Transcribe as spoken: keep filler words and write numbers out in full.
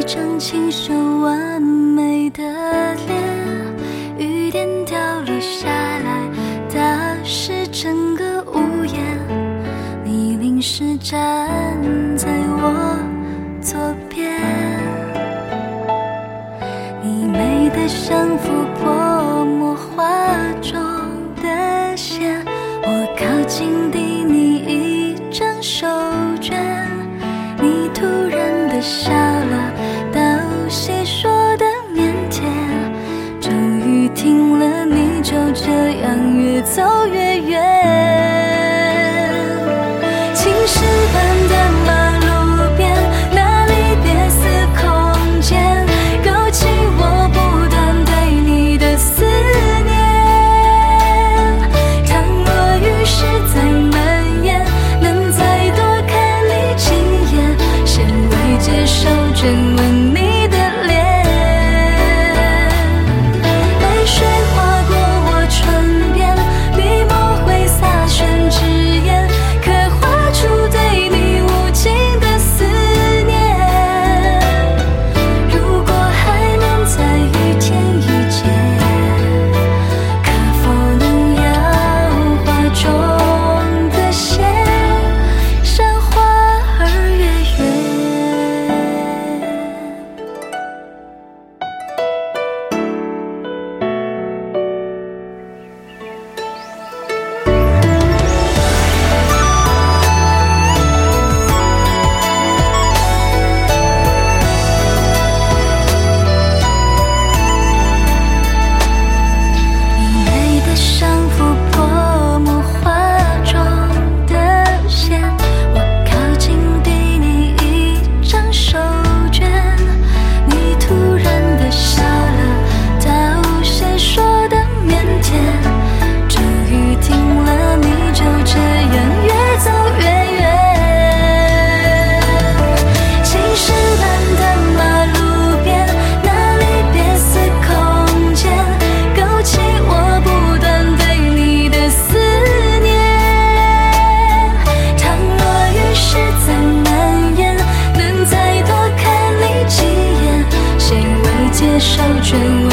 一张清秀完美的脸，雨点掉落下来，打湿整个屋檐。你淋湿站在我左边，你美得像幅泼墨画中的线，我靠近递你一张手绢，你突然的笑了，道谢说的腼腆，终于停了，你就这样越走越远。青石板的马路边，那里别似空间，勾起我不断对你的思念。倘若雨势再蔓延，能再多看你几眼，先未接受真吻你的脸。泪水划过我唇边，笔墨会洒宣纸砚，刻画出对你无尽的思念。如果还能在雨天遇见，可否能摇画中的线，像花儿月圆。你美得像幅泼墨画中的线，我靠近递你一张手绢，你突然的笑了，道谢说的腼腆，终于停了，你就这样越走越远。青石板的马路边，那里别似空间，勾起我不断对你的思念。倘若雨势再蔓延，能再多看你几眼，谁未接受真吻